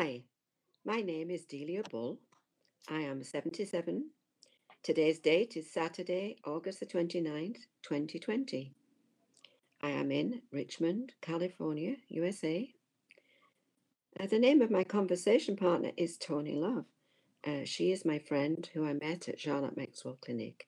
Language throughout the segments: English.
Hi, my name is Delia Bull. I am 77. Today's date is Saturday, August the 29th, 2020. I am in Richmond, California, USA. The name of my conversation partner is Toni Love. She is my friend who I met at Charlotte Maxwell Clinic.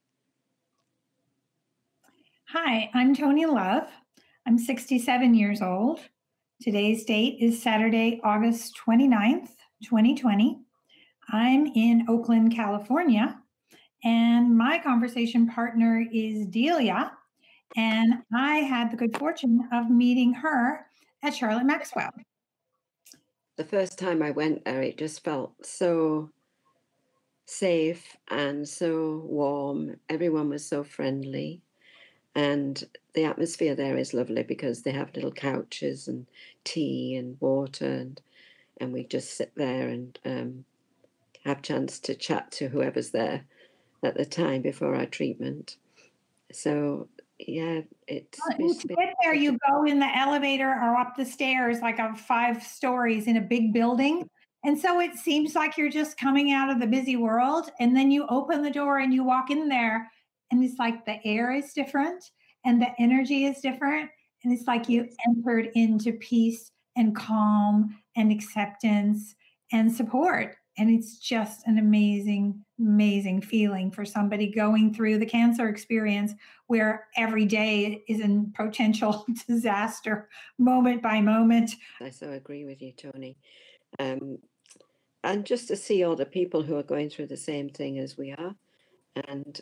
Hi, I'm Toni Love. I'm 67 years old. Today's date is Saturday, August 29th, 2020. I'm in Oakland, California, and my conversation partner is Delia, and I had the good fortune of meeting her at Charlotte Maxwell. The first time I went there, it just felt so safe and so warm. Everyone was so friendly. And the atmosphere there is lovely because they have little couches and tea and water, and we just sit there and have a chance to chat to whoever's there at the time before our treatment. So, yeah, it's... To get there, you go in the elevator or up the stairs, like 5 stories in a big building. And so it seems like you're just coming out of the busy world. And then you open the door and you walk in there, and it's like the air is different and the energy is different. And it's like you entered into peace and calm and acceptance and support. And it's just an amazing, amazing feeling for somebody going through the cancer experience where every day is in potential disaster, moment by moment. I so agree with you, Toni. And just to see all the people who are going through the same thing as we are, and,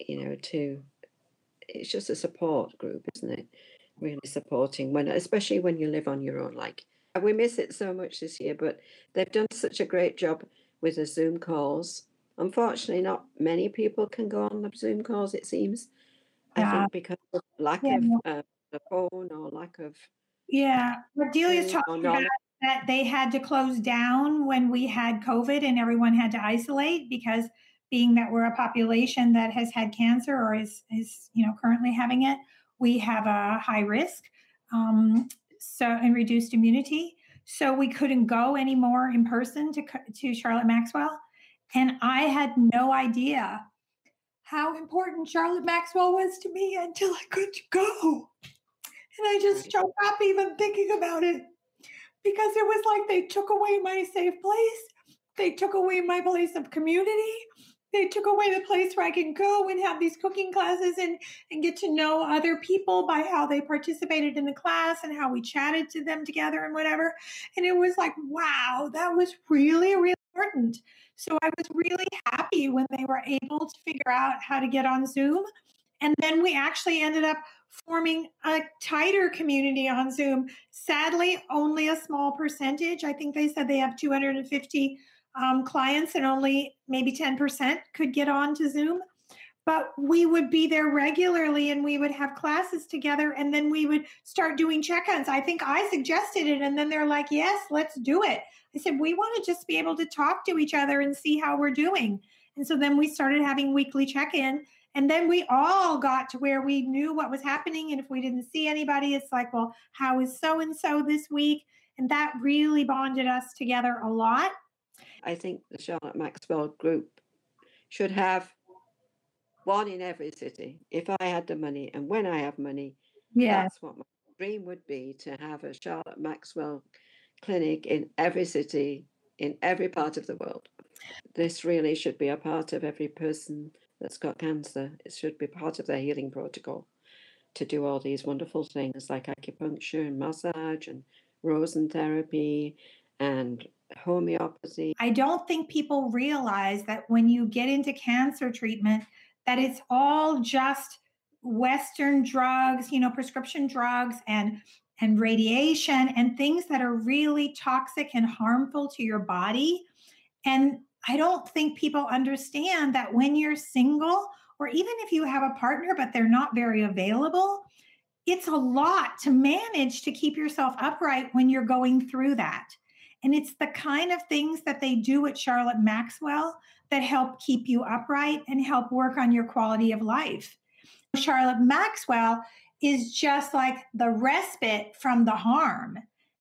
it's just a support group, isn't it? Really supporting, especially when you live on your own. Like, we miss it so much this year, but they've done such a great job with the Zoom calls. Unfortunately, not many people can go on the Zoom calls, it seems. I think because of lack of the phone or lack of... Yeah, what Delia's talking about, that they had to close down when we had COVID and everyone had to isolate, because being that we're a population that has had cancer or is currently having it, we have a high risk, and reduced immunity. So we couldn't go anymore in person to Charlotte Maxwell. And I had no idea how important Charlotte Maxwell was to me until I could go. And I just choke up even thinking about it, because it was like they took away my safe place. They took away my place of community. They took away the place where I can go and have these cooking classes and get to know other people by how they participated in the class and how we chatted to them together and whatever. And it was like, wow, that was really, really important. So I was really happy when they were able to figure out how to get on Zoom. And then we actually ended up forming a tighter community on Zoom. Sadly, only a small percentage. I think they said they have 250 clients and only maybe 10% could get on to Zoom. But we would be there regularly and we would have classes together, and then we would start doing check-ins. I think I suggested it, and then they're like, yes, let's do it. I said, we want to just be able to talk to each other and see how we're doing. And so then we started having weekly check-in. And then we all got to where we knew what was happening. And if we didn't see anybody, it's like, well, how is so-and-so this week? And that really bonded us together a lot. I think the Charlotte Maxwell group should have one in every city. If I had the money and when I have money, that's what my dream would be, to have a Charlotte Maxwell clinic in every city, in every part of the world. This really should be a part of every person that's got cancer. It should be part of their healing protocol to do all these wonderful things like acupuncture and massage and Rosen therapy and homeopathy. I don't think people realize that when you get into cancer treatment, that it's all just Western drugs, prescription drugs and radiation and things that are really toxic and harmful to your body. And I don't think people understand that when you're single, or even if you have a partner, but they're not very available, it's a lot to manage to keep yourself upright when you're going through that. And it's the kind of things that they do at Charlotte Maxwell that help keep you upright and help work on your quality of life. Charlotte Maxwell is just like the respite from the harm.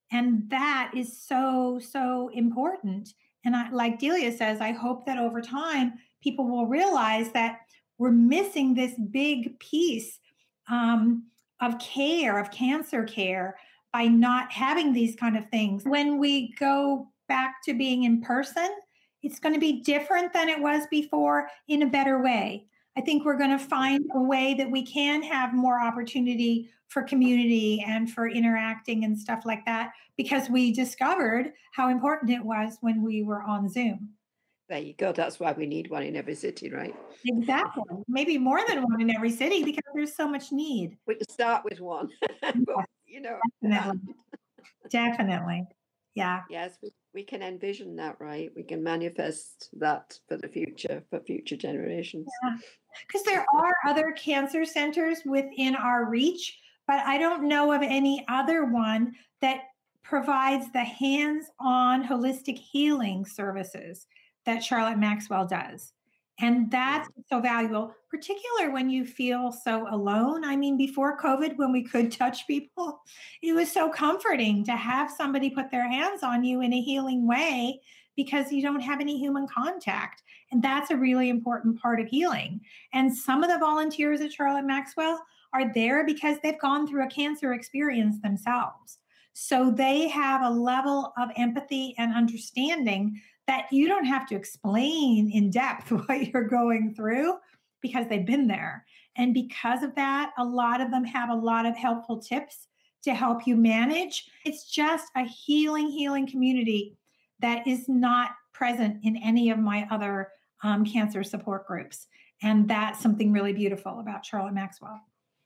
And that is so, so important. And like Delia says, I hope that over time people will realize that we're missing this big piece of care, of cancer care, by not having these kind of things. When we go back to being in person, it's going to be different than it was before in a better way. I think we're going to find a way that we can have more opportunity for community and for interacting and stuff like that, because we discovered how important it was when we were on Zoom. There you go. That's why we need one in every city, right? Exactly. Maybe more than one in every city, because there's so much need. We can start with one, but, Definitely. Definitely. Yeah. Yes, we can envision that, right? We can manifest that for the future, for future generations. Because there are other cancer centers within our reach, but I don't know of any other one that provides the hands-on holistic healing services that Charlotte Maxwell does. And that's so valuable, particularly when you feel so alone. I mean, before COVID, when we could touch people, it was so comforting to have somebody put their hands on you in a healing way, because you don't have any human contact. And that's a really important part of healing. And some of the volunteers at Charlotte Maxwell are there because they've gone through a cancer experience themselves. So they have a level of empathy and understanding that you don't have to explain in depth what you're going through, because they've been there. And because of that, a lot of them have a lot of helpful tips to help you manage. It's just a healing community that is not present in any of my other cancer support groups. And that's something really beautiful about Charlotte Maxwell.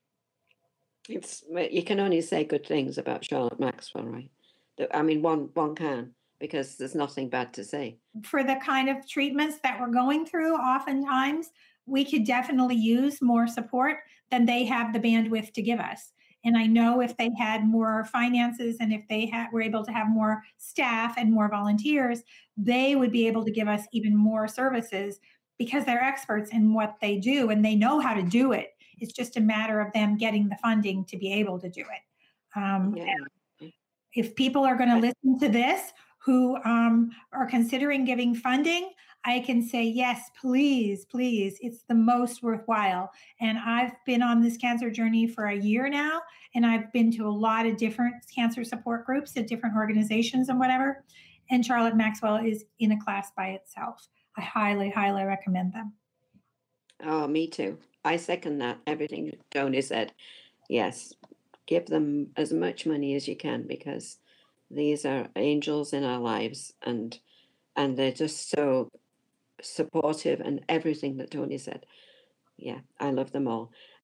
You can only say good things about Charlotte Maxwell, right? I mean, one can, because there's nothing bad to say. For the kind of treatments that we're going through, oftentimes we could definitely use more support than they have the bandwidth to give us. And I know if they had more finances, and if they were able to have more staff and more volunteers, they would be able to give us even more services, because they're experts in what they do and they know how to do it. It's just a matter of them getting the funding to be able to do it. If people are going to listen to this who are considering giving funding, I can say, yes, please, please. It's the most worthwhile. And I've been on this cancer journey for a year now, and I've been to a lot of different cancer support groups at different organizations and whatever. And Charlotte Maxwell is in a class by itself. I highly, highly recommend them. Oh, me too. I second that. Everything Tony said. Yes, give them as much money as you can, because these are angels in our lives, and they're just so supportive, and everything that Tony said. Yeah, I love them all.